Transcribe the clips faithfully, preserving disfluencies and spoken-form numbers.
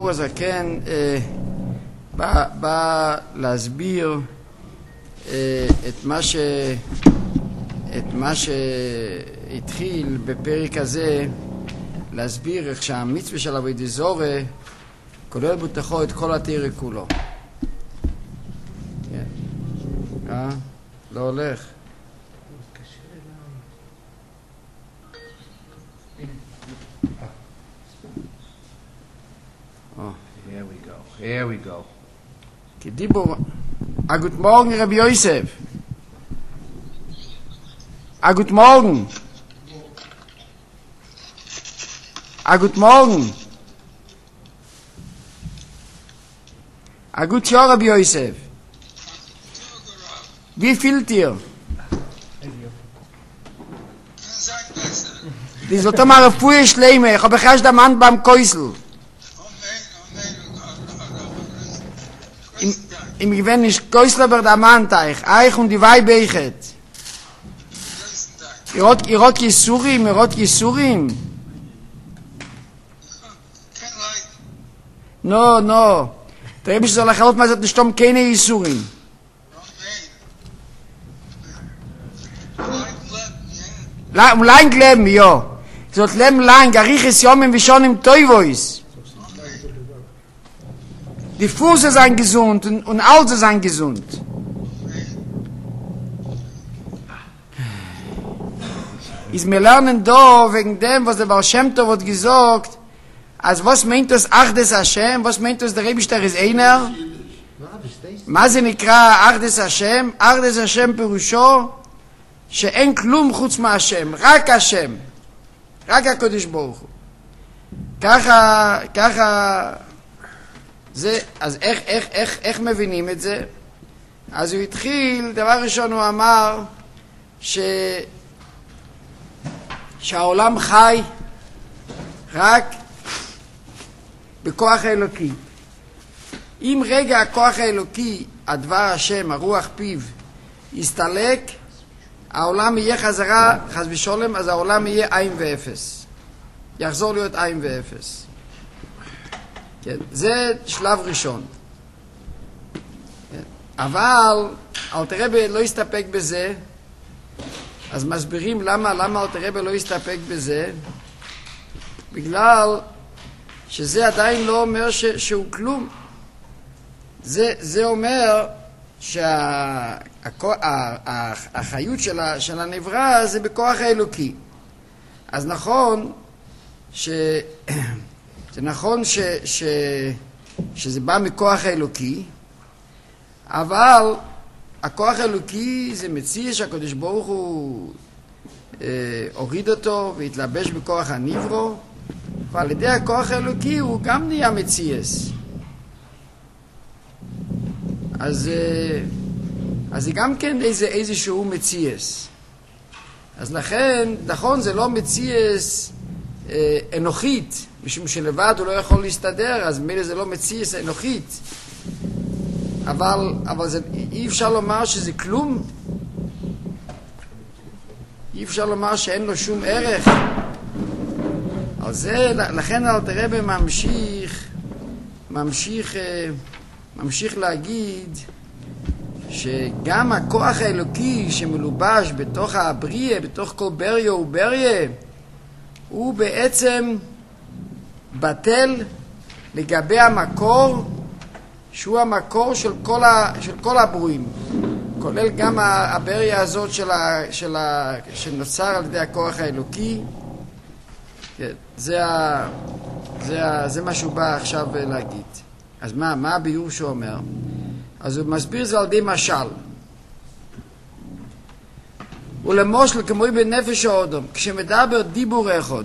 הזקן בא, בא להסביר את מה ש את מה שהתחיל בפרק הזה, להסביר איך שהמצווה של עבודת זרה כולל בתוכו את כל התורה כולו. כן. אה? לא הולך. Here we go. Here we go. כדיבור. A guten Morgen, Rabbi Yosef. A guten Morgen. A guten Morgen. A gut Jahr, Rabbi Yosef. Wie fühlt ihr? Die sollte mal auf Fuhe schleime. Ich habe erst am Hand beim Käusel. Im Gewinn ist Käusel über der Mannteich. Eich und die Weibechet. Ihr habt Jesurim, ihr habt Jesurim. No, no. Der Rebbe soll euch helfen, man sagt nicht um keine Jesurim. Um lang leben, ja. Sollt leben lang, ariches Jomen wie schon im Teuvois. Die Füße sind gesund und, und alles sind gesund. Ist mir lernen da, wegen dem, was der Baal Shem Tov hat gesagt, als was meint das Achdes Hashem, was meint das der Rebischter ist einer? מה זה נקרא אחדס השם? אחדס השם פירושו שאין כלום חוץ מהשם, רק השם, רק הקדוש ברוך הוא. ככה, ככה, זה, אז איך, איך, איך, איך מבינים את זה? אז הוא התחיל, דבר ראשון הוא אמר ש, שהעולם חי רק בכוח האלוקי. אם רגע הכוח האלוקי, הדבר השם, הרוח פיו, יסתלק, העולם יהיה חזרה, חס ושלום, אז העולם יהיה עין ואפס. יחזור להיות עין ואפס. כן, זה שלב ראשון. כן. אבל אלתר רבי לא יסתפק בזה, אז מסבירים למה, למה אלתר רבי לא יסתפק בזה, בגלל שזה עדיין לא אומר ש, שהוא כלום. זה, זה אומר שהחיות של, של הנברא זה בכוח האלוקי. אז נכון ש... זה נכון ש, ש, שזה בא מכוח האלוקי, אבל הכוח האלוקי זה מציע שהקדוש ברוך הוא אה, הוריד אותו והתלבש בכוח הנברו, ועל ידי הכוח האלוקי הוא גם נהיה מציאס. אז, אז זה גם כן איזה, איזשהו מציאס. אז לכן, נכון, זה לא מציאס אה, אנוכית, משום שלבד הוא לא יכול להסתדר, אז מילא זה לא מציאס אנוכית. אבל, אבל זה, אי אפשר לומר שזה כלום. אי אפשר לומר שאין לו שום ערך. על זה, לכן אלתר רבי ממשיך, ממשיך, ממשיך להגיד שגם הכוח האלוקי שמלובש בתוך הבריאה, בתוך כל בריה ובריה, הוא בעצם בטל לגבי המקור, שהוא המקור של כל, ה, של כל הברואים, כולל גם הבריה הזאת של ה, של ה, שנוצר על ידי הכוח האלוקי. זה, ה, זה, ה, זה מה שהוא בא עכשיו להגיד. אז מה, מה הביאור שהוא אומר? אז הוא מסביר זה על ידי משל. ולמשל כמו בנפש האדם, כשמדבר דיבור אחד,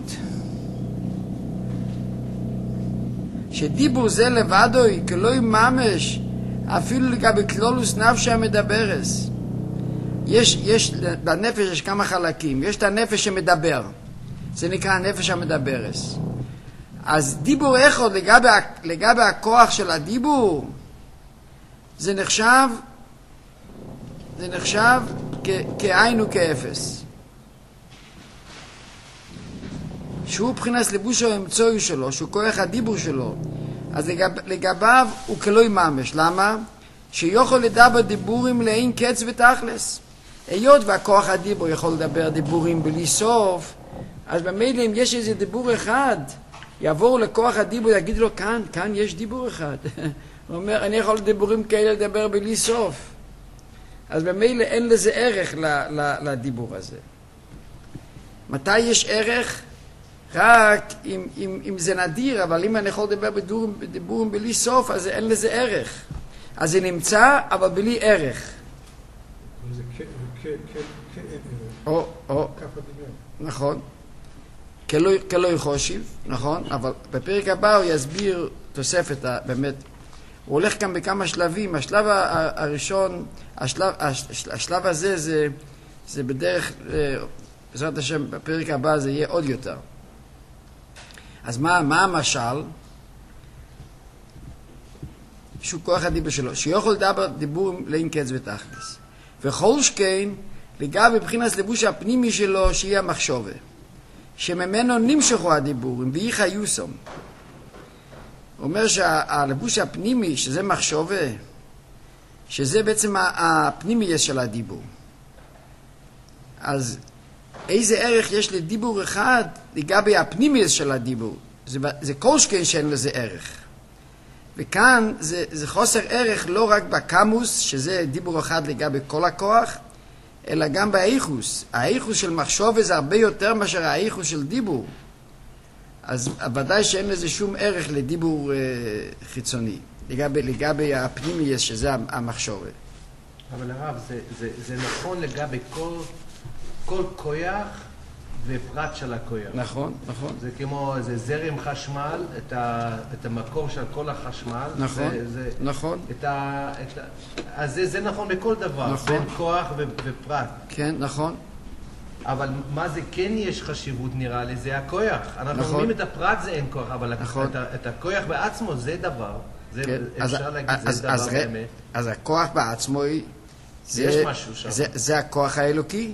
שדיבור זה לבדוי כלא ממש, אפילו לגבי כלולוס נפש המדברס. יש, יש, בנפש יש כמה חלקים. יש את הנפש שמדבר, זה נקרא הנפש המדברס. אז דיבור אחד לגבי, לגבי הכוח של הדיבור, זה נחשב, זה נחשב כ, כעין וכאפס. שהוא בחינת לבוש האמצעי שלו, שהוא כוח הדיבור שלו, אז לגב, לגביו הוא כלוי ממש. למה? שיוכל לדבר דיבורים לאין קץ ותכלס. היות והכוח הדיבור יכול לדבר דיבורים בלי סוף, אז במילא אם יש איזה דיבור אחד, יעבור לכוח הדיבור, יגיד לו, כאן, כאן יש דיבור אחד. הוא אומר, אני יכול דיבורים כאלה לדבר בלי סוף. אז במילא אין לזה ערך ל, ל, לדיבור הזה. מתי יש ערך? רק אם, אם, אם זה נדיר, אבל אם אני יכול לדבר בדיבורים, בדיבורים בלי סוף, אז אין לזה ערך. אז זה נמצא, אבל בלי ערך. זה או, או, נכון. כלוי חושיב, נכון, אבל בפרק הבא הוא יסביר תוספת, באמת, הוא הולך כאן בכמה שלבים. השלב הראשון, השלב, השלב הזה זה, זה בדרך, בעזרת השם, בפרק הבא זה יהיה עוד יותר. אז מה, מה המשל? שהוא כוח הדיבור שלו, שיוכל לדבר דיבור לאין קץ ותכלס. וכל שכן, לגבי בבחינת לבוש הפנימי שלו, שיהיה המחשבה. שממנו נמשכו הדיבורים, ואי חיוסום. הוא אומר שהלבוש הפנימי, שזה מחשבה, שזה בעצם הפנימי של הדיבור. אז איזה ערך יש לדיבור אחד לגבי הפנימי של הדיבור? זה, זה כל שכן שאין לזה ערך. וכאן זה, זה חוסר ערך לא רק בקמוס, שזה דיבור אחד לגבי כל הכוח, אלא גם באיכוס. האיכוס של מחשבה זה הרבה יותר מאשר האיכוס של דיבור. אז ודאי שאין לזה שום ערך לדיבור אה, חיצוני, לגבי, לגבי הפנימי שזה המחשבה. אבל הרב, זה, זה, זה נכון לגבי כל, כל כוח ופרט של הכוח. נכון, נכון. זה כמו איזה זרם חשמל, את, ה, את המקור של כל החשמל. נכון, זה, זה, נכון. את ה, את ה, אז זה, זה נכון בכל דבר, נכון. בין כוח ו, ופרט. כן, נכון. אבל מה זה כן יש חשיבות נראה לי, זה הכוח. אנחנו נכון. אומרים את הפרט זה אין כוח, אבל נכון. את, את הכוח בעצמו זה דבר. זה, כן. אפשר אז, להגיד, אז, זה דבר אז, באמת. אז הכוח בעצמו, זה, יש משהו שם. זה, זה הכוח האלוקי.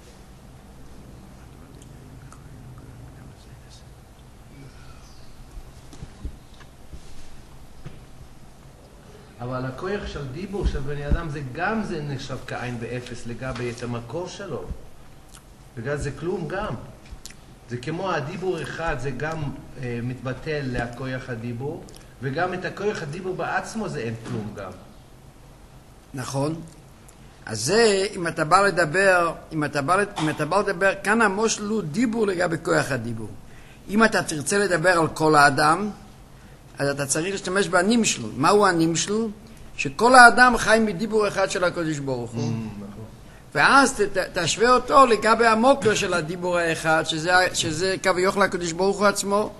אבל הכוח של דיבור של בני אדם זה גם זה נחשב כעין באפס לגבי את המקור שלו. בגלל זה כלום גם. זה כמו הדיבור אחד, זה גם אה, מתבטל להכוח הדיבור, וגם את הכוח הדיבור בעצמו זה אין כלום גם. נכון. אז זה, אם אתה בא לדבר, אם אתה בא, אם אתה בא לדבר, כאן המושל הוא דיבור לגבי כוח הדיבור. אם אתה תרצה לדבר על כל האדם, אז אתה צריך להשתמש בנמשל. מהו הנמשל? שכל האדם חי מדיבור אחד של הקדוש ברוך הוא. ואז ת, ת, תשווה אותו לגבי המוקר של הדיבור האחד, שזה, שזה כביכול הקדוש ברוך הוא עצמו.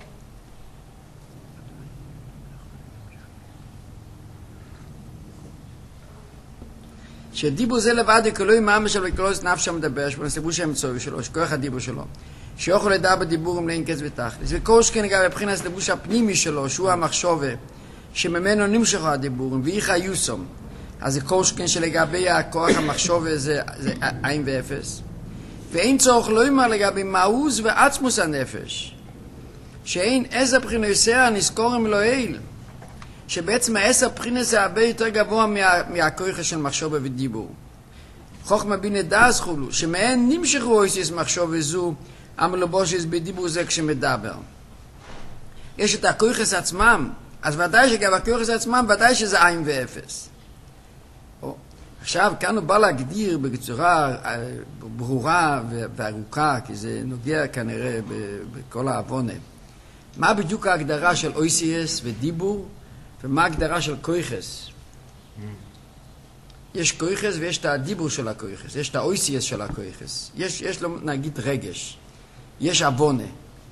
שדיבור זה לבד יקלוי ממש של וקלוס נפש המדבר, שבנסבו שם צובי שלו, שכוח הדיבור שלו. שיוכל לדבר בדיבורים לאין קץ ותכלס. וכל שכן לגבי בבחינת לבוש הפנימי שלו, שהוא המחשבה, שממנו נמשכו הדיבורים, ואי חיוסום. אז זה כל שכן שלגבי הכוח המחשבה זה, זה עין ואפס. ואין צורך לא אומר לגבי מעוז ועצמוס הנפש. שאין עשר בחינוסיה נזכורם לא אל. שבעצם העשר בחינוס זה הרבה יותר גבוה מה, מהכוח של מחשבה ודיבור. חוכמה בינה דאס חולו, שמהן נמשכו איסיס מחשבה זו, המלובושס בדיבור זה כשמדבר. יש את הכוחס עצמם, אז ודאי שגם הכוחס עצמם, ודאי שזה עין ואפס. או, עכשיו, כאן הוא בא להגדיר בצורה ברורה וארוכה, כי זה נוגע כנראה בכל העוונה. מה בדיוק ההגדרה של אויסיאס ודיבור, ומה ההגדרה של כוחס? יש כוחס ויש את הדיבור של הכוחס, יש את האויסיאס של הכוחס. יש, יש לו, נגיד, רגש. יש אבונה.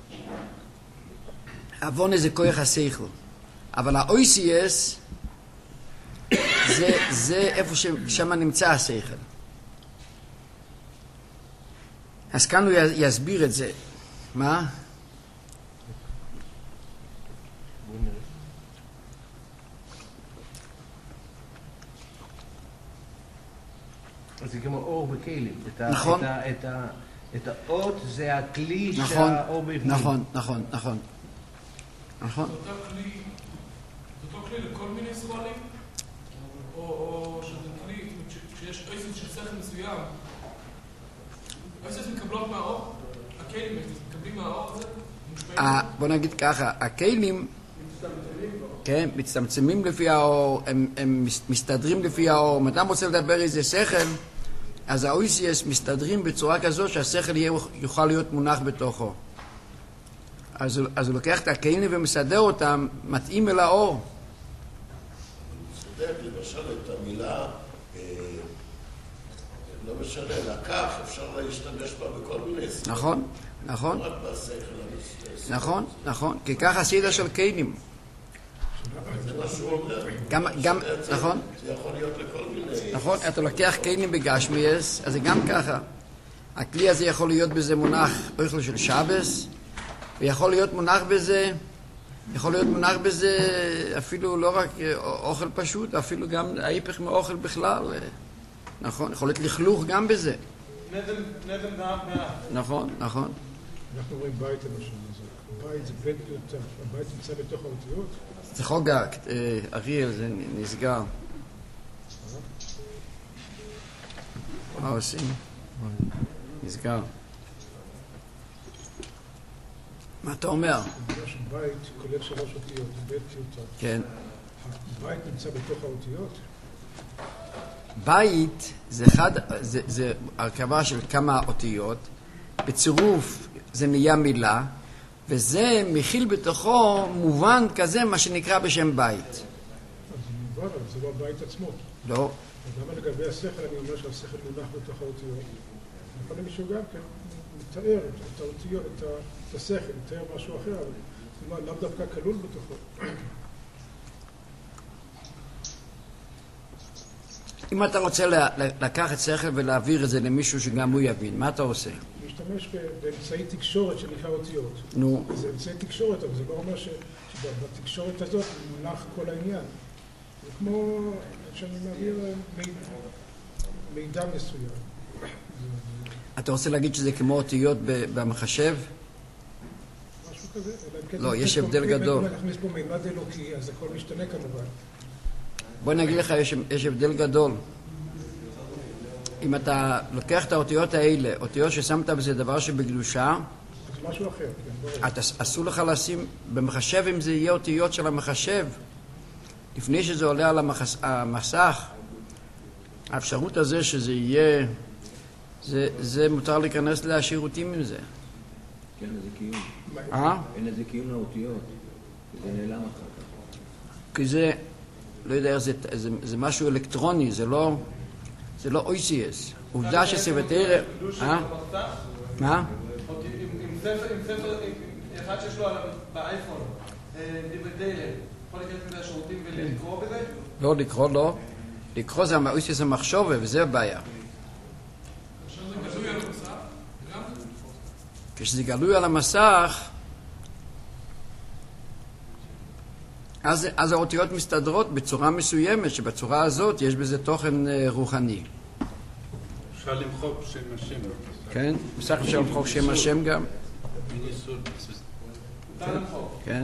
אבונה זה כוח השכל. אבל האויסיאס זה, זה איפה ששם נמצא השכל. אז כאן הוא יסביר את זה. מה? אז זה כמו אור בכלים. נכון. את ה... את האות זה הכלי נכון, שהאור בפנים. נכון, נכון, נכון. נכון. כלי לכל מיני סמלים? או שזה כלי, כשיש אייסס של שכל מסוים, אייסס מקבלות מהאור? הכלים מקבלים מהאור הזה? בוא נגיד ככה, הכלים כן, מצטמצמים לפי האור, הם, הם מסתדרים לפי האור. אם אתה רוצה לדבר איזה שכל, אז ה-או אי סי אס מסתדרים בצורה כזאת שהשכל יוכל להיות מונח בתוכו. אז, אז הוא לוקח את הכלים ומסדר אותם, מתאים אל האור. מסדר למשל את המילה, אה, לא משנה, לקח, אפשר להשתמש בה בכל מיני סדר. נכון, נכון. רק בשכל. נכון, נכון, כי ככה סדר של כלים. זה מה שהוא אומר. גם, גם, נכון? זה יכול להיות לכל מיני... נכון, אתה לוקח כלים בגשמיאס, אז זה גם ככה. הכלי הזה יכול להיות בזה מונח אוכל של שבס, ויכול להיות מונח בזה, יכול להיות מונח בזה אפילו לא רק אוכל פשוט, אפילו גם ההיפך מאוכל בכלל. נכון, יכול להיות לכלוך גם בזה. נדם, נדם דאב מעט. נכון, נכון. אנחנו רואים בית למשל, בית זה בית יותר, הבית נמצא בתוך האותיות. זה חוגה, אריאל, זה נסגר. מה עושים? נסגר. מה אתה אומר? יש בית כולל שלוש אותיות, בית יותר. כן. הבית נמצא בתוך האותיות? בית זה אחד, זה, זה הרכבה של כמה אותיות, בצירוף זה נהיה מילה, וזה מכיל בתוכו מובן כזה מה שנקרא בשם בית. אז זה מובן, אבל זה לא הבית עצמו. לא. אז למה לגבי השכל אני אומר שהשכל מונח בתוך האותיות? יכול להיות מישהו גם כן מתאר את האותיות, את השכל, מתאר משהו אחר, אבל לאו דווקא כלול בתוכו. אם אתה רוצה לקחת שכל ולהעביר את זה למישהו שגם הוא יבין, מה אתה עושה? להשתמש באמצעי תקשורת שנקרא אותיות. נו. זה אמצעי תקשורת, אבל זה לא אומר שבתקשורת הזאת מונח כל העניין. זה כמו שאני מעביר מידע מסוים. אתה רוצה להגיד שזה כמו אותיות במחשב? משהו כזה. לא, יש הבדל גדול. אם נכניס פה מימד אלוקי, אז הכל משתנה כמובן. בוא נגיד לך, יש, יש הבדל גדול. אם אתה לוקח את האותיות האלה, אותיות ששמת בזה דבר שבקדושה, זה משהו אחר. כן, אתה, אסור לך לשים במחשב, אם זה יהיה אותיות של המחשב, לפני שזה עולה על המחס, המסך, האפשרות הזה שזה יהיה, זה, זה מותר להיכנס לשירותים עם זה. כן, זה קיום. אה? אין לזה קיום לאותיות, זה נעלם אחר כך. כי זה, לא יודע, זה, זה, זה משהו אלקטרוני, זה לא, זה לא או אי סי אס. עובדה שסבתר... אה? מה? עם ספר, אחד שיש לו באייפון, דיבדלר, יכול להיכנס מזה השירותים ולקרוא בזה? לא, לקרוא לא. לקרוא זה או אי סי אס המחשוב, וזה הבעיה. כשזה גלוי על המסך, גם? כשזה גלוי על המסך, אז, אז האותיות מסתדרות בצורה מסוימת, שבצורה הזאת יש בזה תוכן רוחני. אפשר למחוק שם השם. כן? בסך אפשר למחוק שם השם גם. כן.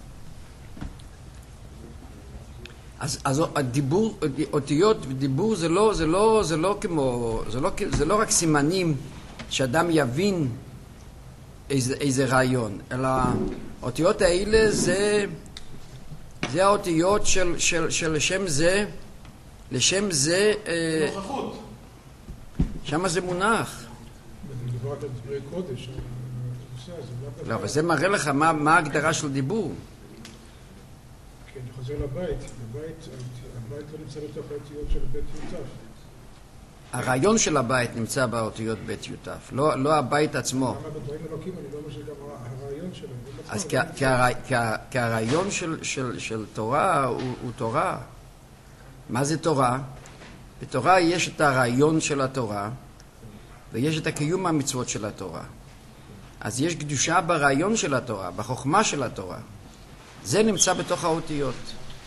אז, אז הדיבור, אותיות ודיבור זה לא, זה לא, זה לא כמו, זה לא, זה לא רק סימנים שאדם יבין איזה, איזה רעיון, אלא אותיות האלה זה, זה האותיות של, של, של לשם זה, לשם זה, נוכחות. שמה זה מונח. מדובר על דברי קודש. לא, אבל זה מראה לך מה, מה ההגדרה של דיבור. כן, אני חוזר לבית. בבית, הבית לא נמצא בתוך האותיות של בית יוטף. הרעיון של הבית נמצא באותיות בית יוטף, לא, לא הבית עצמו. למה בדברים אלוקים, אני לא אומר שגם הרעיון שלו. אז כי, כי, הרע, כי, כי הרעיון של, של, של תורה הוא, הוא תורה. מה זה תורה? בתורה יש את הרעיון של התורה, ויש את הקיום המצוות של התורה. אז יש קדושה ברעיון של התורה, בחוכמה של התורה. זה נמצא בתוך האותיות.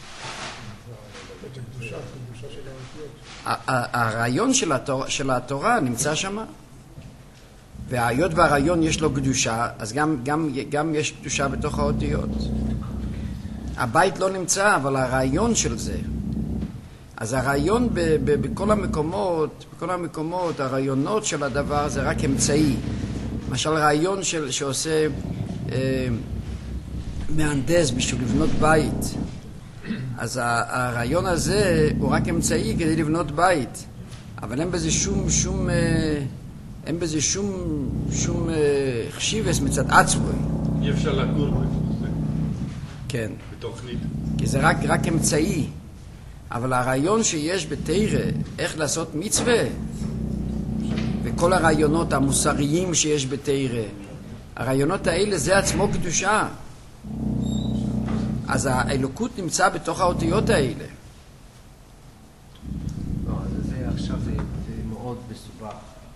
את הקדושה, את הקדושה של האותיות. הרעיון של התורה, של התורה נמצא שם. והיות והרעיון יש לו קדושה, אז גם, גם, גם יש קדושה בתוך האותיות. הבית לא נמצא, אבל הרעיון של זה. אז הרעיון ב- ב- בכל המקומות, בכל המקומות, הרעיונות של הדבר זה רק אמצעי. למשל רעיון של, שעושה אה, מהנדס בשביל לבנות בית. אז הרעיון הזה הוא רק אמצעי כדי לבנות בית. אבל אין בזה שום, שום, אה, אין בזה שום, שום אה, חשיבס מצד עצמוי. אי אפשר לגור בזה. כן. בתוכנית. כי זה רק, רק אמצעי. אבל הרעיון שיש בתורה, איך לעשות מצווה, וכל הרעיונות המוסריים שיש בתורה, הרעיונות האלה זה עצמו קדושה. אז האלוקות נמצא בתוך האותיות האלה. לא, זה עכשיו זה, זה מאוד מסובך.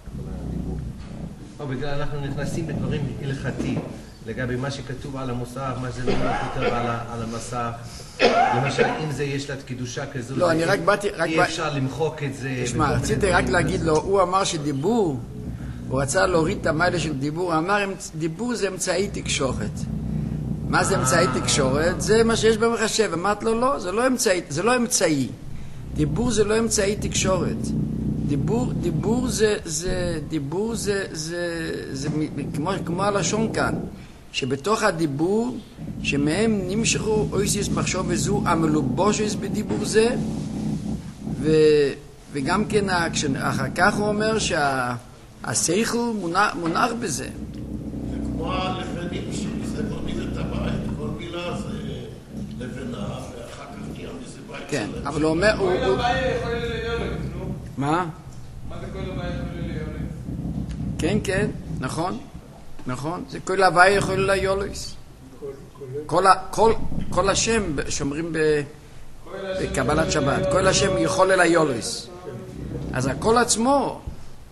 לא, בגלל אנחנו נכנסים לדברים הלכתיים. לגבי מה שכתוב על המוסר, מה זה לא כתוב על, על המסך. למשל, אם זה יש לה קדושה כזו, לא, אני רק באתי... אי אפשר למחוק את זה. תשמע, רציתי רק להגיד לו, הוא אמר שדיבור, הוא רצה להוריד את המיילה של דיבור, הוא אמר, דיבור זה אמצעי תקשורת. מה זה אמצעי תקשורת? זה מה שיש במחשב. אמרת לו, לא, זה לא אמצעי, זה לא אמצעי. דיבור זה לא אמצעי תקשורת. דיבור, דיבור זה, זה, דיבור זה, זה, זה, כמו, כמו הלשון כאן, שבתוך הדיבור, שמהם נמשכו אויסיס מחשוב וזו, המלובושס בדיבור זה, ו, וגם כן, אחר כך הוא אומר שהשכל מונח, מונח בזה. זה כמו הלבנים שזה בונים את הבית, כל מילה זה לבנה, ואחר כך נהיה מזה בית. כן, אבל הוא אומר... כל הבית יכול להיות נו. מה? מה זה כל הבית יכול להיות? כן, כן, נכון, נכון. זה כל הוואי יכול ליולויס. כל, כל, כל השם שומרים ב, בקבלת שבת. כל השם יכול ליולויס. אז הכל עצמו.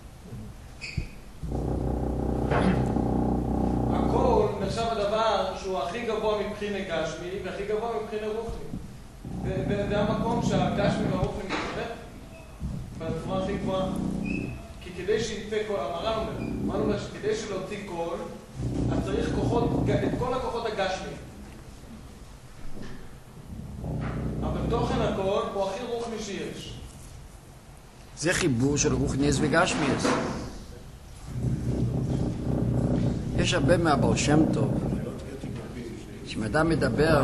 הכל נחשב הדבר שהוא הכי גבוה מבחינה גשמי והכי גבוה מבחינה רוחני. זה המקום שהגשמי והרוחני מתחבר בצורה הכי גבוהה. כי כדי שיצא קול, המר"ן אומר, אמרנו לה שכדי שלהוציא קול, אז צריך כוחות, את כל הכוחות הגשמיים. אבל תוכן הקול הוא הכי רוחני שיש. זה חיבור של רוחניס וגשמיס. יש הרבה מהבעל שם טוב, כשאדם מדבר,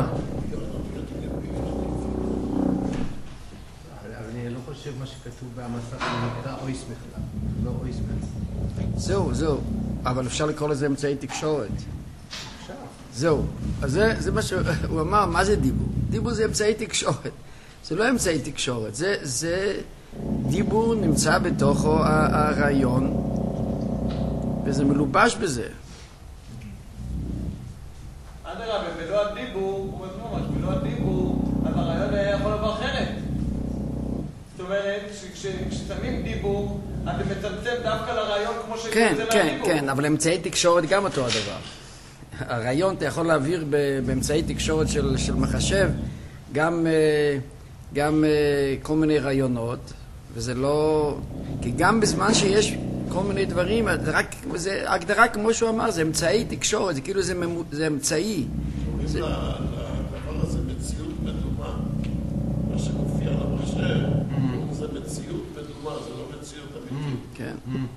אני לא חושב מה שכתוב במסך, זה נקרא אויס בכלל, לא אויס בכלל. זהו, זהו, אבל אפשר לקרוא לזה אמצעי תקשורת. אפשר. זהו, אז זה, זה מה שהוא אמר, מה זה דיבור? דיבור זה אמצעי תקשורת. זה לא אמצעי תקשורת, זה, זה דיבור נמצא בתוכו הרעיון, וזה מלובש בזה. אדרבה, ולא הדיבור, הוא אומר ממש, ולא הדיבור, אז הרעיון היה יכול לבוא אחרת. זאת אומרת, כששמים דיבור, אתה מצמצם דווקא לרעיון כמו שזה כן, לדיבור. כן, כן, אבל אמצעי תקשורת גם אותו הדבר. הרעיון אתה יכול להעביר באמצעי תקשורת של, של מחשב גם, גם כל מיני רעיונות, וזה לא... כי גם בזמן שיש כל מיני דברים, זה רק, זה הגדרה כמו שהוא אמר, זה אמצעי תקשורת, זה כאילו זה, ממו, זה אמצעי. קוראים זה... לדבר הזה מציאות מדומה. מה שמופיע למחשב, זה מציאות מדומה, זה לא מציאות אמיתית. כן.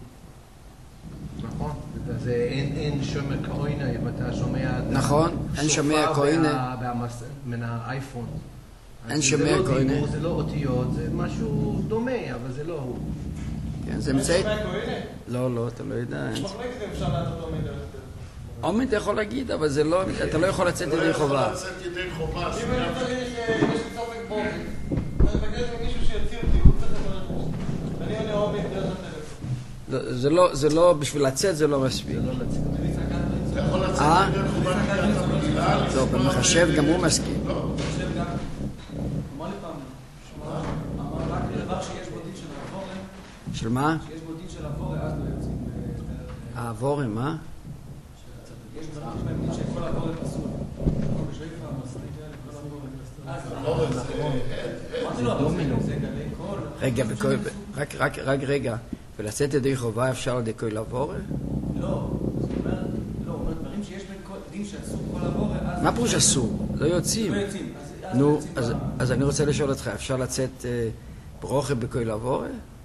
נכון, זה אין שומע כאוינה, אם אתה שומע... נכון, אין שומע כאוינה. מן האייפון. אין שומע כאוינה. זה לא אותיות, זה משהו דומה, אבל זה לא הוא. כן, זה אמצעי... אין שומע כאוינה? לא, לא, אתה לא יודע. מחלקת אפשר לעשות אותו מדרך. אומן אתה יכול להגיד, אבל זה לא, אתה לא יכול לצאת ידי חובה. לא יכול לצאת ידי חובה. אם אני צריך, יש לי צופק בורק, אני מבקש ממישהו שיוציא אותי, הוא צריך לברך אותי. אני עונה אומן דרך הטלפון. זה לא, זה לא, בשביל לצאת זה לא מספיק. אתה יכול לצאת אה? ידי חובה לקראת המילה. לא, במחשב גם הוא מסכים. אמר לי פעם, אמר רק לדבר שיש בו דין של העבורם, של מה? שיש בו דין של העבורם, אז לא יוצאים. העבורים, מה? יש דברים שבהם דין שכל העבורם אסור. אמרתי לו, אבל זה גלי קול. רגע, רק, רק, רק רגע. ולצאת ידי חובה אפשר על ידי כל עבורם? לא, זאת אומרת, לא, דברים שיש בין דין שאסור כל העבורם, אז... מה פירוש אסור? לא יוצאים. לא יוצאים. אז נו, אז, אז אני רוצה לשאול אותך, אפשר לצאת אה, ברוכה בכל עבורה?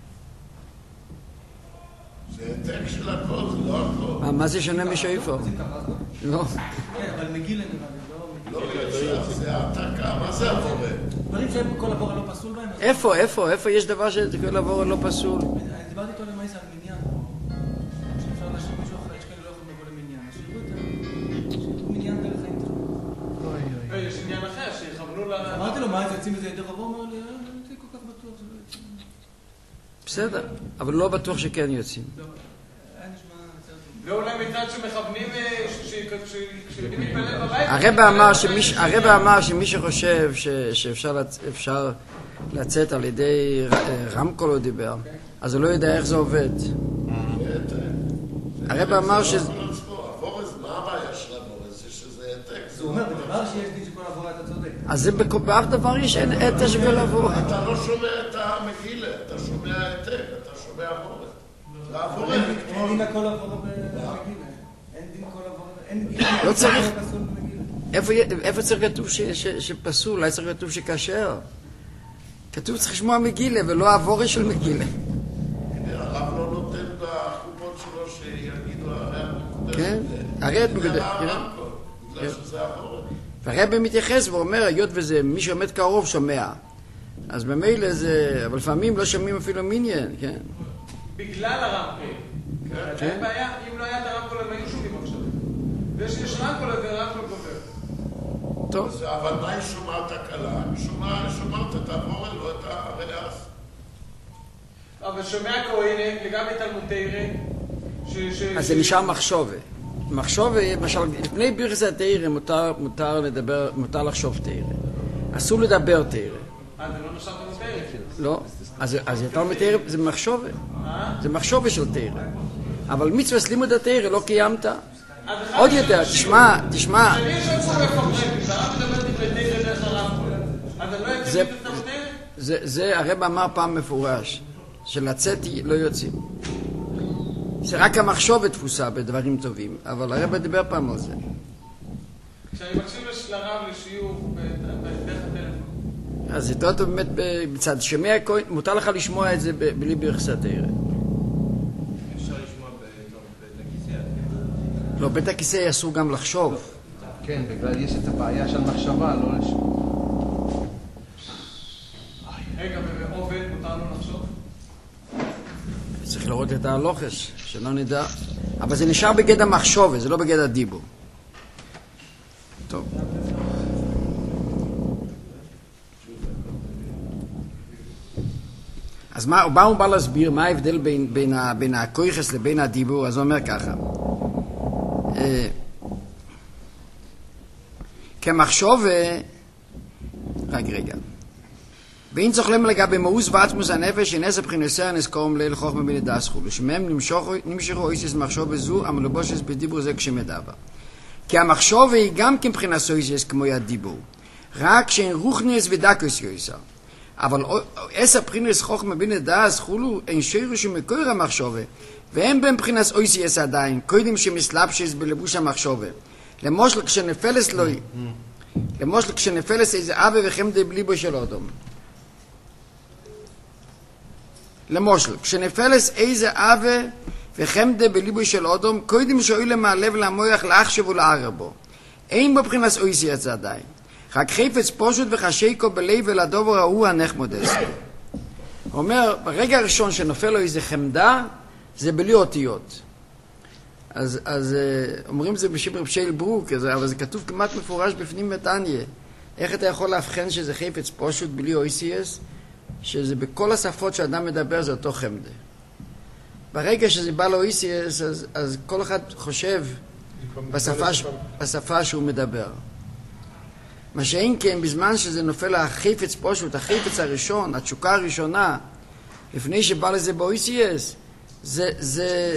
זה העתק של הכל, זה לא הכל. מה, מה זה שונה משאיפו? לא. כן, אבל מגילה נראה לי, לא... לא, זה העתקה, מה זה עבורה? דברים שהם כל עבורה לא פסול בהם. איפה, איפה, איפה יש דבר שכל עבורה לא פסול? אני דיברתי איתו למעשה על מניין. שאפשר להשאיר מישהו אחר, יש כאלה לא יכולים לבוא למניין. אז שיראו את זה, שיראו מניין דרך האינטרנט. יש עניין אחר, שיכוונו ל... אמרתי לו, מה, זה יוצאים מזה יותר עבור? הוא אומר לי, זה כל כך בטוח, זה לא יוצאים. בסדר, אבל לא בטוח שכן יוצאים. לא, היה נשמע... ואולי מצד שמכוונים, כשיודעים להתפלל בבית... הרב אמר שמי שחושב שאפשר לצאת על ידי רמקול הוא דיבר, אז הוא לא יודע איך זה עובד. הרב אמר ש... הבורז, מה הבעיה של הבורז? זה שזה העתק. הוא אומר, בדבר שיש לי שכל עבורה אתה צודק. אז באף דבר יש עתק שכל עבורה. אתה לא שומע את המגילה, אתה שומע העתק, אתה שומע הבורז. זה הבורז. אין דין הכל עבורה במגילה. אין דין כל עבורה... אין דין... לא צריך... איפה צריך כתוב שפסול? אולי צריך כתוב שכשר. כתוב צריך לשמוע מגילה ולא העבורה של מגילה. הרב לא נותן בחופות שלו שיגידו הרי המקודש. כן, הרי את מקודש. בגלל שזה הבורז. והרב מתייחס ואומר, היות וזה מי שעומד קרוב שומע. אז במילא זה... אבל לפעמים לא שומעים אפילו מיניאן, כן. בגלל הרמקול. אין בעיה, אם לא היה את הרמקול הם היו שומעים עכשיו. ויש רמקול, אז הרמקול גובר. טוב. אבל מה היא שומעת הקלה? היא שומעת את הבורז, לא את הרעס. אבל שומע כהן, לגבי תלמוד תורה, אז זה נשאר מחשובה. מחשובה, למשל, לפני ברכת התורה מותר, מותר לדבר, מותר לחשוב תורה. אסור לדבר תורה. אה, זה לא נשאר תלמוד תורה? לא. אז, אז תלמוד תורה זה מחשובה. זה מחשובה של תורה. אבל מצווה לימוד התורה לא קיימת. עוד יותר, תשמע, תשמע. אני יש עצמו מפרק, והרב מדבר דברי תורה דרך הרמקול. אז אני לא יצא את תלמוד תורה? זה הרב אמר פעם מפורש, שלצאת לא יוצאים. זה רק המחשוב תפוסה בדברים טובים, אבל הרב דיבר פעם על זה. כשאני מקשיב לרב לשיעור בדרך הטלפון. אז זה טוב באמת בצד שומע, מותר לך לשמוע את זה בלי ברכת התורה. אפשר לשמוע בית הכיסא. לא, בית הכיסא אסור גם לחשוב. כן, בגלל יש את הבעיה של מחשבה, לא לשמוע. רגע, ובעובד מותר לו לחשוב? צריך לראות את ההלוכס, שלא נדע. אבל זה נשאר בגד המחשוב, זה לא בגד הדיבור. טוב. אז מה, מה הוא בא להסביר? מה ההבדל בין, בין, ה, בין הכויחס לבין הדיבור? אז הוא אומר ככה. אה, כמחשוב... רק רגע. ואין צוחלם לגבי מאוס ועצמוס הנפש, אין עשר בחינוסיה נזכורם ליל חוכמה בני דסחו, ושמם נמשכו אויסיס מחשוב בזו, המלובושס בדיבור זה כשמדבר. כי המחשוב היא גם כמבחינת אויסיס כמו הדיבור, רק שאין רוחניס ודקוס יויסר. אבל עשר בחינוס חוכמה בני דסחו, אין שירו שמקור המחשוב, ואין בין בחינס אויסיס עדיין, קודם שמסלבשיס בלבוש המחשוב. למושל כשנפלס לא... למושל כשנפלס איזה אבה וחמדה בליבו של אודום. למשל, כשנפלס איזה אבה וחמדה בליבו של אודום, קודם שואל למעלב למוח להחשב ולערר בו. אין בבחינס אויסי את זה עדיין. רק חפץ פשוט וחשיקו בלב ולדובר ההוא הנחמודס. הוא אומר, ברגע הראשון שנופל לו איזה חמדה, זה בלי אותיות. אז, אז אומרים זה בשם רב שייל ברוק, אבל זה כתוב כמעט מפורש בפנים מתניה. איך אתה יכול להבחן שזה חפץ פשוט בלי אויסיאס? שזה בכל השפות שאדם מדבר זה אותו חמדה. ברגע שזה בא לאויסיאס, אז, אז כל אחד חושב בשפה, בשפה שהוא מדבר. מה שאין כן, בזמן שזה נופל החפץ פשוט, החפץ הראשון, התשוקה הראשונה, לפני שבא לזה באויסיאס, זה, זה,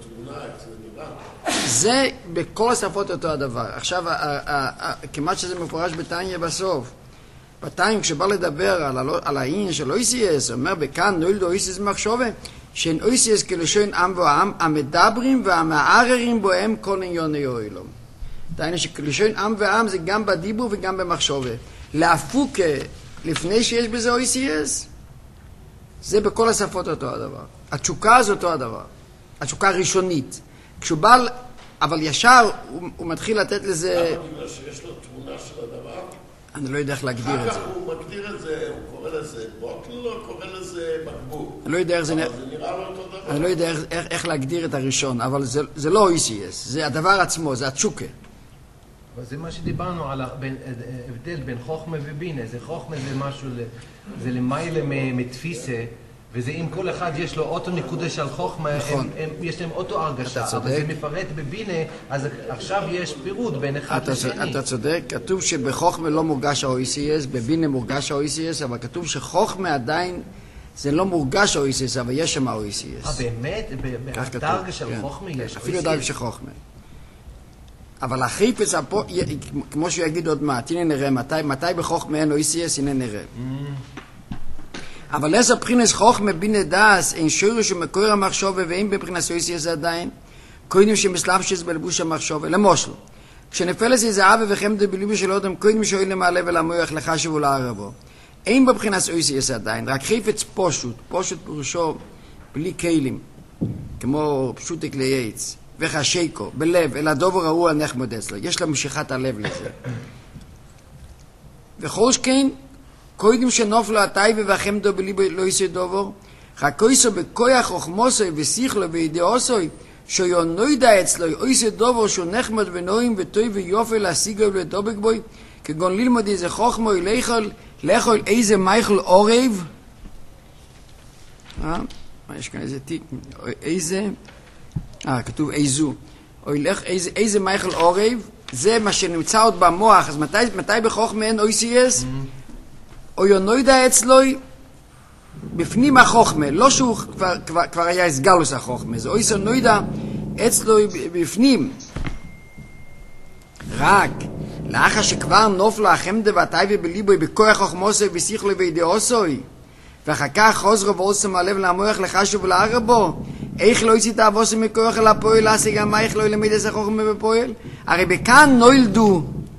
זה בכל השפות אותו הדבר. עכשיו, כמעט שזה מפורש בתניה בסוף, בתיים כשבא לדבר על, על העניין של אויסיאס, אומר בכאן נולדו אויסיאס מחשובה, שאין אויסיאס כלשון עם ועם, המדברים והמערערים בו הם כל עניוני אוילום. דהיינו שכלשון עם ועם זה גם בדיבור וגם במחשובה. להפוקה לפני שיש בזה או אי סי אס, זה בכל השפות אותו הדבר. התשוקה זה אותו הדבר. התשוקה הראשונית. כשהוא בא, אבל ישר הוא, הוא מתחיל לתת לזה... למה בגלל שיש לו תמונה של הדבר? אני לא יודע איך להגדיר את זה. אחר כך הוא מגדיר את זה, הוא קורא לזה בוטל, או קורא לזה בקבוק. אני לא יודע איך זה... אבל זה נראה לו אותו דבר. אני לא יודע איך, איך, איך להגדיר את הראשון, אבל זה, זה לא אי סי אס, זה הדבר עצמו, זה התשוקה. אבל זה מה שדיברנו על ההבדל בין חוכמה ובינה. זה חוכמה זה משהו, זה למעלה מתפיסה, וזה אם כל אחד יש לו אותו נקודה של חוכמה, נכון. הם, הם, יש להם אותו הרגשה. אבל זה מפרט בבינה, אז עכשיו יש פירוט בין אחד אתה, לשני. אתה צודק, כתוב שבחוכמה לא מורגש ה-או אי סי אס, בבינה מורגש ה-או אי סי אס, אבל כתוב שחוכמה עדיין, זה לא מורגש ה-או אי סי אס, אבל יש שם ה-או אי סי אס. אה, באמת? בדרגה של כן. חוכמה יש? אפילו דרגה של חוכמה. אבל החיפץ, פה, כמו שהוא יגיד עוד מעט, הנה נראה, מתי, מתי בחוכמה אין או אי סי אס, הנה נראה. אבל לסה בחינס חוכמה בינה דאס, אין שורש ומקור המחשוב, ואין בבחינס או אי סי אס עדיין, קוינים שמסלבשס בלבוש המחשוב, למושל. כשנפלס איזה אבא וחמדה בליבו של אודם, קוינים שואל למעלה ולמוח לחשב ולערבו. אין בבחינס או אי סי אס עדיין, רק חיפץ פושוט, פושוט פירושו בלי כלים, כמו פשוטק לייץ. וחשיקו, בלב, אל הדובר ההוא הנחמד אצלו. יש לה משיכת הלב לזה. וכל שכן, קודם שנופלו הטייבה והחמדו בליבו לא יעשה דובר, חכויסו בכויח חוכמוסוי ושיחלו וידיעוסוי, שיונוידע אצלו יעשה דובר שהוא נחמד ונועים וטוי ויופי להשיגו ולדובק בוי, כגון ללמוד איזה חוכמוי לאכול, לאכול איזה מייכל עורב, אה? מה יש כאן איזה תיק? איזה... אה, כתוב איזו. או ילך, איזה, איזה מייכל עורב, זה מה שנמצא עוד במוח. אז מתי, מתי בחוכמה אין או אי סי אס? או יונוידע אצלו בפנים החוכמה. לא שהוא כבר, כבר, כבר היה הסגלוס החוכמה. זה או איסו נוידע אצלו בפנים. רק לאחר שכבר נופלו החמדה והטייבה בליבוי בכוח חוכמוסוי ושיחלו וידיעוסוי, ואחר כך חוזרו ועושם הלב למוח לחשוב ולערבו, איך לא יציא תאבוסם מכוח אל הפועל, עשי גם מה איך לא ילמד איזה חוכמה בפועל? הרי בכאן נולדו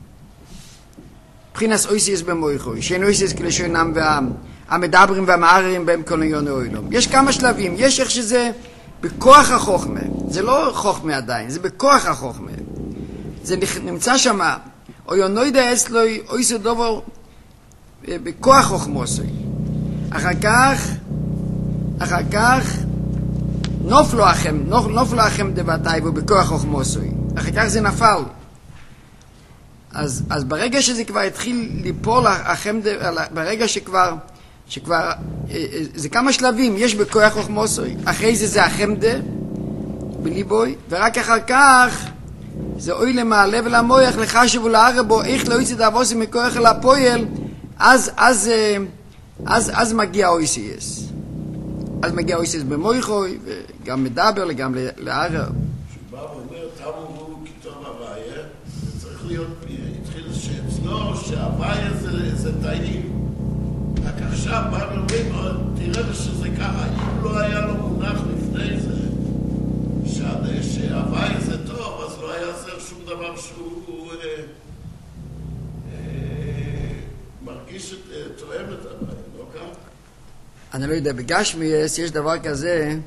בחינס אויסיס במויכוי, שאין אויסיס כלשונם והעם, המדברים והמעררים בהם כל עניון אוילום. יש כמה שלבים, יש איך שזה בכוח החוכמה, זה לא חוכמה עדיין, זה בכוח החוכמה. זה נמצא שם, או יונוידע אצלו אויסו דובר בכוח חוכמוסוי. אחר כך, אחר כך, נופלו לכם, נופלו לכם דבתי ובכוח חוכמוסוי. אחר כך זה נפל. אז, אז ברגע שזה כבר התחיל ליפול לכם, ברגע שכבר, שכבר, זה כמה שלבים, יש בכוח חוכמוסוי. אחרי זה זה החמדה, בליבוי, ורק אחר כך, זה אוי למעלה ולמויח, לחשב ולערבו, איך לא יצא דאבוסם מכוח אל הפועל, אז, אז, אז, אז מגיע או אי סי אס. אז מגיע או אי סי אס במויכוי, וגם מדבר, גם לערב. שבא ואומר, תמו הוא כתוב הוויה, זה צריך להיות, התחיל שאצלו, שהוויה זה, זה טעים. רק עכשיו בא ואומרים, תראה שזה ככה, אם לא היה לו מונח לפני זה, שההוויה זה טוב, אז לא היה עזר שום דבר שהוא אה, אה, מרגיש את, אה, תואם את הוויה, לא ככה? אני לא יודע, בגשמיאס יש דבר כזה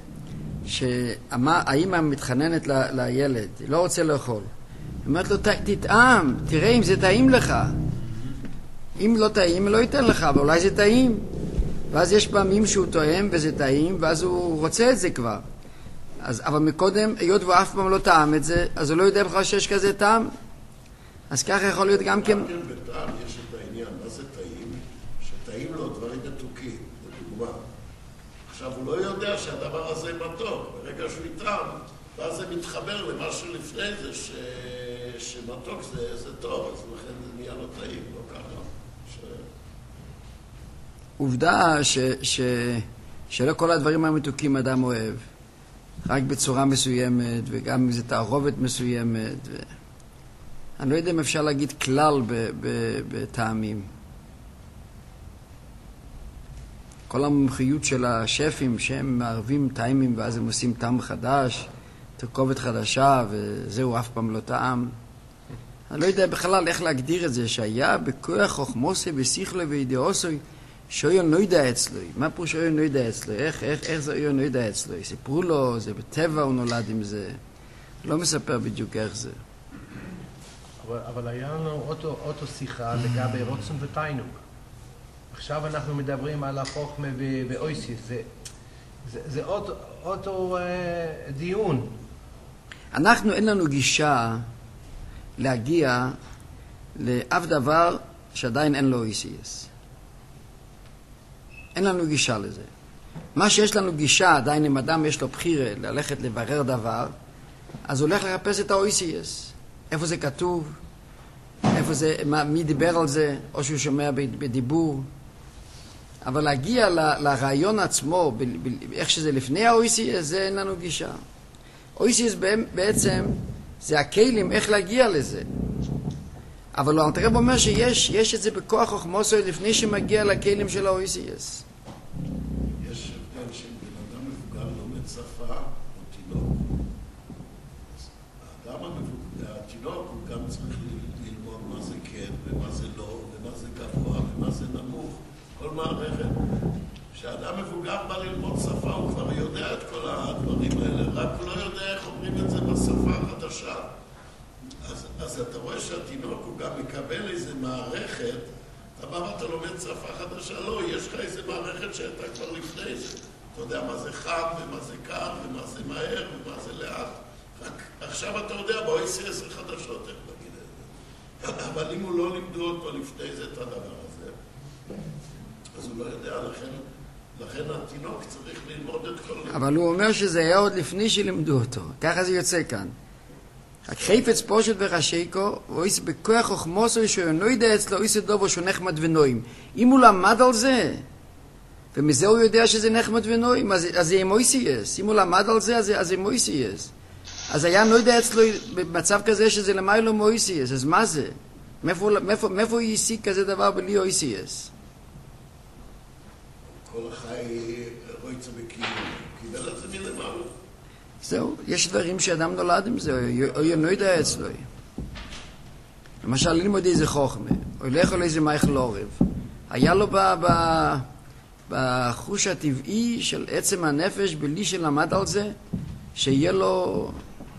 שהאמא מתחננת ל, לילד, היא לא רוצה לאכול. היא אומרת לו, תטעם, תראה אם זה טעים לך. אם לא טעים, היא לא ייתן לך, אבל אולי זה טעים. ואז יש פעמים שהוא טועם וזה טעים, ואז הוא רוצה את זה כבר. אז, אבל מקודם, היות והוא אף פעם לא טעם את זה, אז הוא לא יודע בכלל שיש כזה טעם. אז ככה יכול להיות גם כן... גם כן בטעם יש את העניין, מה זה טעים? שטעים לו דברים מתוקים, לדוגמה. עכשיו, הוא לא יודע שהדבר הזה מתוק. ברגע שהוא יטעם, ואז זה מתחבר למה שלפני זה, ש... שמתוק זה, זה טוב, אז לכן זה נהיה לו טעים, לא ככה. ש... עובדה ש... ש... שלא כל הדברים המתוקים אדם אוהב. רק בצורה מסוימת, וגם אם זה תערובת מסוימת. ו... אני לא יודע אם אפשר להגיד כלל ב... ב... בטעמים. כל המומחיות של השפים שהם מערבים טעמים ואז הם עושים טעם חדש, תרכובת חדשה, וזהו אף פעם לא טעם. אני לא יודע בכלל איך להגדיר את זה, שהיה בכוח חוכמוסי ושכלו וידיעוסוי, שאויו נוידע אצלו. מה פירוש שאויו נוידע אצלו? איך, איך, איך זה אויו נוידע אצלו? סיפרו לו, זה בטבע הוא נולד עם זה. לא מספר בדיוק איך זה. אבל, אבל היה לנו אותו, אותו שיחה לגבי רוצן ותיינוק. עכשיו אנחנו מדברים על החוכמה ואויסיס. זה, זה, זה אותו, אותו אה, דיון. אנחנו אין לנו גישה להגיע לאף דבר שעדיין אין לו אויסיס. אין לנו גישה לזה. מה שיש לנו גישה, עדיין אם אדם יש לו בחירה ללכת לברר דבר, אז הוא הולך לחפש את ה-אויסיס. איפה זה כתוב? איפה זה, מה, מי דיבר על זה? או שהוא שומע בדיבור. אבל להגיע ל, לרעיון עצמו, ב, ב, איך שזה לפני ה-אויסיס, זה אין לנו גישה. אויסיס בעצם זה הכלים איך להגיע לזה. אבל אלתר רבי אומר שיש יש את זה בכוח חוכמוסו לפני שמגיע לכלים של ה-אויסיס. יש הבדל שבן אדם מבוגר לומד שפה או תינוק. האדם המבוגר, התינוק הוא גם צריך ללמוד מה זה כן ומה זה לא ומה זה גבוה ומה זה נמוך. כל מערכת. כשאדם מבוגר בא ללמוד שפה הוא כבר יודע את כל הדברים האלה, רק הוא לא יודע איך אומרים את זה בשפה החדשה. אז, אז אתה רואה שהתינוק הוא גם מקבל איזה מערכת, אתה בא ואתה לומד שפה חדשה, לא, יש לך איזה מערכת שהייתה כבר לפני זה. אתה יודע מה זה חם ומה זה קר ומה זה מהר ומה זה לאט. רק עכשיו אתה יודע, בואי סי עשר חדשות איך להגיד את זה. אבל אם הוא לא לימדו אותו לפני זה את הדבר הזה, אז הוא לא יודע, לכן, לכן התינוק צריך ללמוד את כל... אבל הוא אומר שזה היה עוד לפני שלימדו אותו. ככה זה יוצא כאן. רק חפץ פושט וחשיקו, ואויס בכוח חוכמוסו שאינו יודע אצלו, אויס דובו שהוא נחמד ונועים. אם הוא למד על זה, ומזה הוא יודע שזה נחמד ונועים, אז, אז זה עם אויסייס. אם הוא למד על זה, אז, אז זה עם אויסייס. אז היה לא יודע אצלו במצב כזה שזה למיילו מאויסייס. אז מה זה? מאיפה, מאיפה, מאיפה הוא יסיק כזה דבר בלי אויסייס? כל החי רויצה בקיום, קיבל את זה מלמעלה. זהו, יש דברים שאדם נולד עם זה, או אינו יודע אצלו. למשל, ללמוד איזה חוכמה, או הולך על איזה מייכל עורב. היה לו ב, ב, בחוש הטבעי של עצם הנפש, בלי שלמד על זה, שיהיה לו...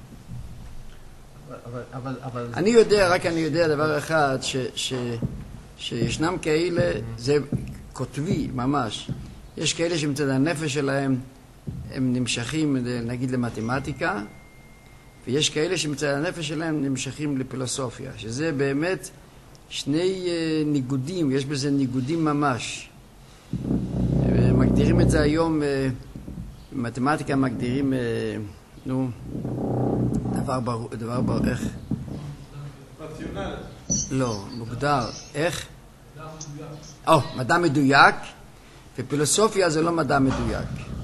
אבל, אבל, אבל... אני יודע, רק אני יודע דבר אחד, ש, ש, שישנם כאלה, זה כותבי ממש, יש כאלה שמצד הנפש שלהם, הם נמשכים נגיד למתמטיקה, ויש כאלה שמצד הנפש שלהם נמשכים לפילוסופיה, שזה באמת שני ניגודים, יש בזה ניגודים ממש. מגדירים את זה היום, במתמטיקה מגדירים, נו, דבר ברור, דבר ברור, איך? רציונלי. לא, מוגדר, איך? או, מדע מדויק, ופילוסופיה זה לא מדע מדויק.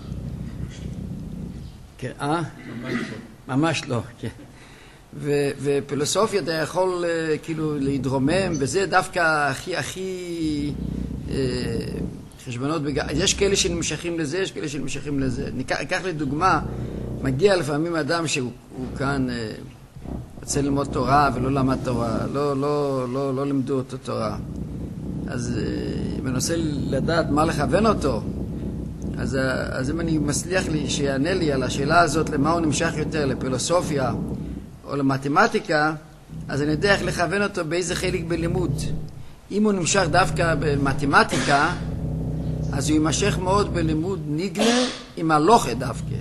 כן, אה? ממש לא, כן. ופילוסופיה אתה יכול כאילו להתרומם, וזה דווקא הכי הכי חשבונות בגלל, יש כאלה שנמשכים לזה, יש כאלה שנמשכים לזה. ניקח לדוגמה, מגיע לפעמים אדם שהוא כאן רוצה ללמוד תורה ולא למד תורה, לא, לא, לא, לא לימדו אותו תורה. אז מנסה לדעת מה לכוון אותו. אז, אז אם אני מצליח לי, שיענה לי על השאלה הזאת למה הוא נמשך יותר, לפילוסופיה או למתמטיקה, אז אני יודע איך לכוון אותו באיזה חלק בלימוד. אם הוא נמשך דווקא במתמטיקה, אז הוא יימשך מאוד בלימוד ניגלה עם הלוכה דווקא.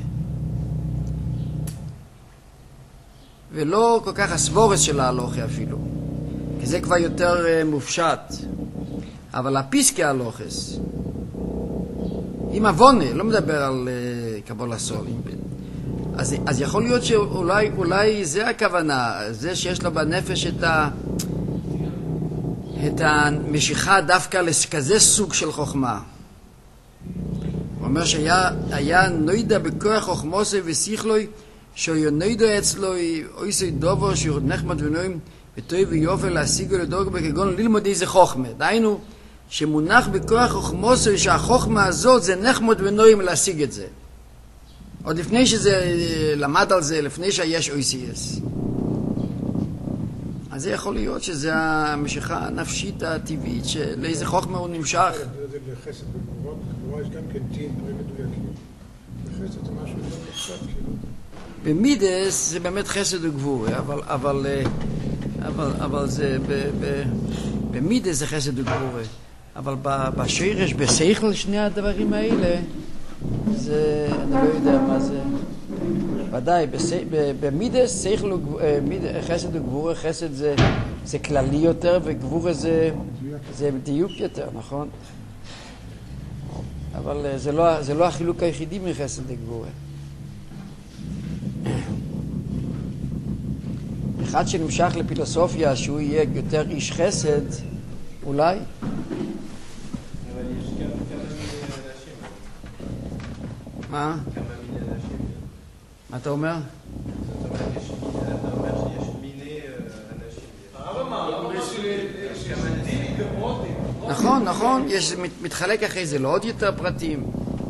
ולא כל כך הסבורס של ההלוכה אפילו, כי זה כבר יותר uh, מופשט. אבל הפיסקי הלוחס, עם אבונה, לא מדבר על uh, קבולה סול, אז, אז יכול להיות שאולי אולי זה הכוונה, זה שיש לו בנפש את, ה, את המשיכה דווקא לכזה סוג של חוכמה. הוא אומר שהיה היה נוידע בכוח חוכמוסי ושיחלוי, שהוא נוידע אצלו אויסי דובו שהוא נחמד ונועים וטוי ויופי להשיגו לדורג בכגון ללמוד איזה חוכמה. דהיינו שמונח בכוח חוכמוסי שהחוכמה הזאת זה נחמד ונועים להשיג את זה. עוד לפני שזה למד על זה, לפני שיש אויסייס. אז זה יכול להיות שזה המשיכה הנפשית הטבעית, שלאיזה חוכמה הוא נמשך. זה לחסד בגבורה, בגבורה יש גם כן דין, דברים מדויקים. בחסד זה משהו יותר מופשט, כאילו. במידס זה באמת חסד וגבורה, אבל, אבל, אבל, אבל זה, ב, ב, במידס זה חסד וגבורה. אבל בשרש, בשכל שני הדברים האלה, זה, אני לא יודע מה זה. ודאי, במידס, שכל, חסד וגבורה, חסד זה, זה כללי יותר, וגבורה זה, זה דיוק יותר, נכון? אבל זה לא, זה לא החילוק היחידי מחסד וגבורה. אחד שנמשך לפילוסופיה שהוא יהיה יותר איש חסד, אולי? אבל יש כמה מיני אנשים. מה? כמה מיני אנשים. מה אתה אומר? זאת אומרת, יש- אתה אומר שיש מיני אה, אנשים. הרב אמר, הרב אמר שיש דינים ופרוטים. נכון, נכון, יש, מת- מתחלק אחרי זה לעוד יותר פרטים.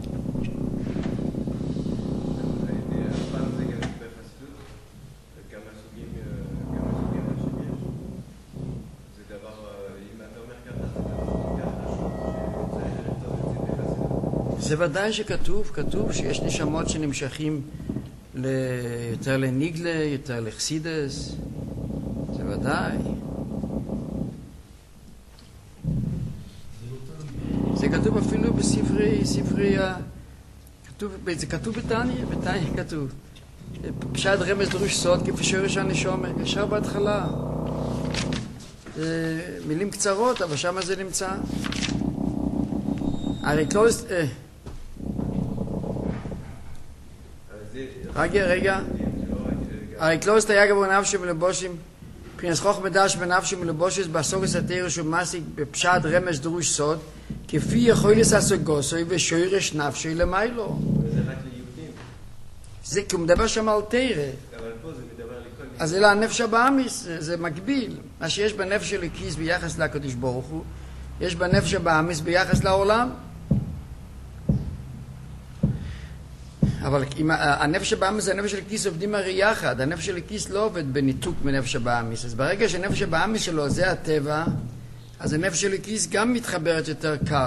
פעם זה גם בחסידות, וכמה סוגים, אה, כמה סוגי אנשים יש. זה דבר, אה, אם אתה אומר ככה, זה דבר כל כך חשוב, שצריך לכתוב את זה בחסידות. זה ודאי שכתוב, כתוב שיש נשמות שנמשכים ל... יותר לניגלה, יותר לחסידס, זה ודאי. זה כתוב אפילו בספרי, ספרי, ה- כתוב, זה כתוב בתניא, בתניא כתוב. פשט רמז דרוש סוד כפי שורש הנשמה, ישר בהתחלה. זה מילים קצרות, אבל שם זה נמצא. הרי קלוס... אה, אבל זה- רגע, רגע. זה לא רק, אה, גם- הרי קלוס תייגה בנפשי מלבושים, פרינס חוכמה דש בנפשי מלבושים, בסוגס התירוש ומסיק בפשט רמז דרוש סוד, כפי יכולס הסוגוסוי ושוירש נפשי למיילו. זה רק ליהודים, זה כי הוא מדבר שם על תירה. אבל פה זה מדבר לכל מיני. אז זה הנפש הבאמיס, זה, זה מקביל. מה שיש בנפש של הכיס ביחס לקדוש ברוך הוא, יש בנפש הבאמיס ביחס לעולם. אבל אם הנפש הבאמיס והנפש של הכיס עובדים הרי יחד, הנפש של הכיס לא עובד בניתוק מנפש הבאמיס. אז ברגע שהנפש הבאמיס שלו זה הטבע, אז הנפש של הכיס גם מתחברת יותר קל.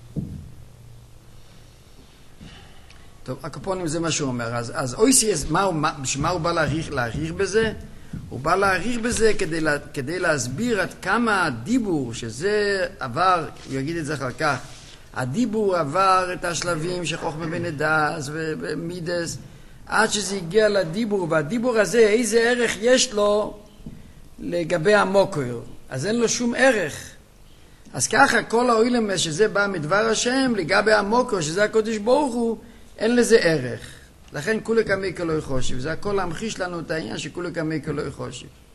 טוב, הקופונים זה מה שהוא אומר. אז, אז אויסיאס, מה הוא, מה, בשביל מה הוא בא להעריך, להעריך בזה? הוא בא להעריך בזה כדי, לה, כדי להסביר עד כמה הדיבור, שזה עבר, הוא יגיד את זה אחר כך, הדיבור עבר את השלבים של חוכמה ונדס ומידס, עד שזה הגיע לדיבור, והדיבור הזה, איזה ערך יש לו לגבי המוקר? אז אין לו שום ערך. אז ככה כל האוילמס שזה בא מדבר השם, לגבי המוקר, שזה הקודש ברוך הוא, אין לזה ערך. לכן כולי כמי כלוי חושב. זה הכל להמחיש לנו את העניין שכולי כמי כלוי חושב.